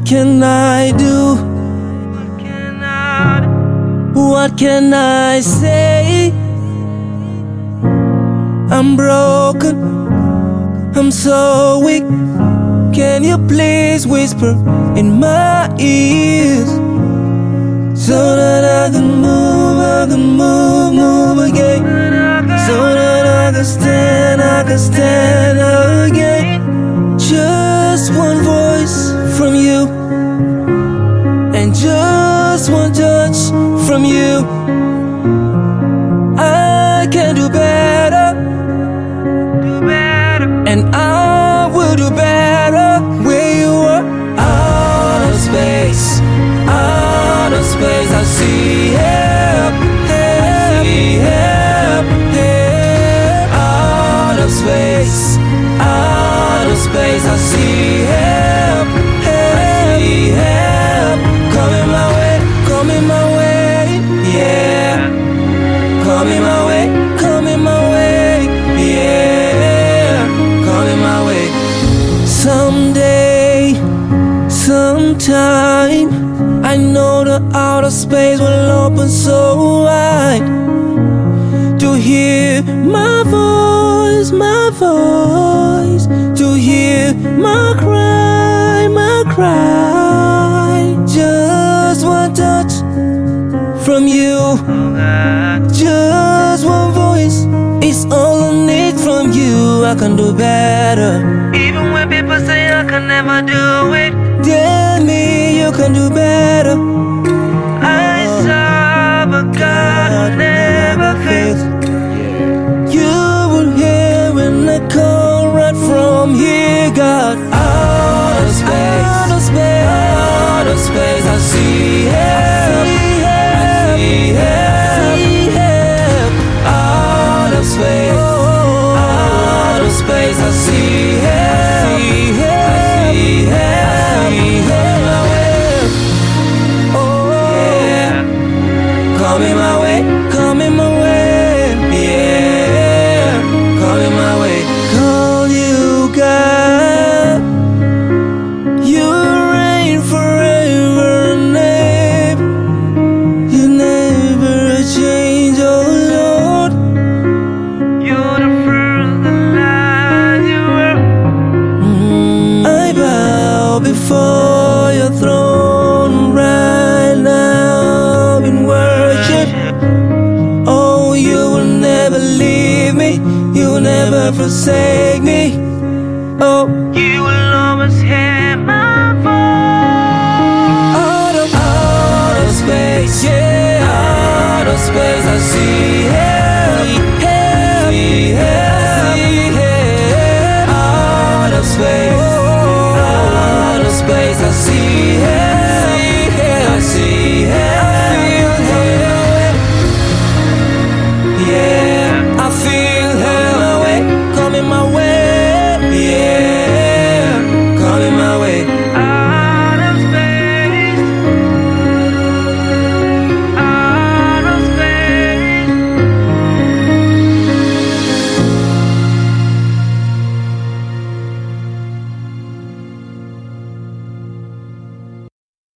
What can I do? What can I say? I'm broken, I'm so weak. Can you please whisper in my ears, so that I can move again, so that I can stand again. Just one voice from you, and just one touch from you. I can do better, and I will do better. Where you are, out of space, out of space. I see help, help, help, help. Out of space, out of space. I see help, help, I see help. Coming my way, coming my way, yeah. Coming my way, coming my way, yeah. Coming my way. Someday, sometime, I know the outer space will open so wide to hear my voice, to hear my cry, my cry. Just one touch from you, just one voice is all I need from you. I can do better, Even when people say I can never do it, tell me you can do better. I serve a God who never fails. You will hear when I call right from here, God. Out of space, out of space, out of space. I see help, I see help. Out of space, out of space. I see help, I see help. Oh yeah, coming my way, coming my way, yeah. Coming my way. Call you God, you reign forever and ever. You never change, oh Lord. You're the first, the last, you were. I bow before your throne right now in worship. Oh, you will never leave me, you will never forsake me. Oh, You will always hear my voice. out of space, yeah, out of space. I see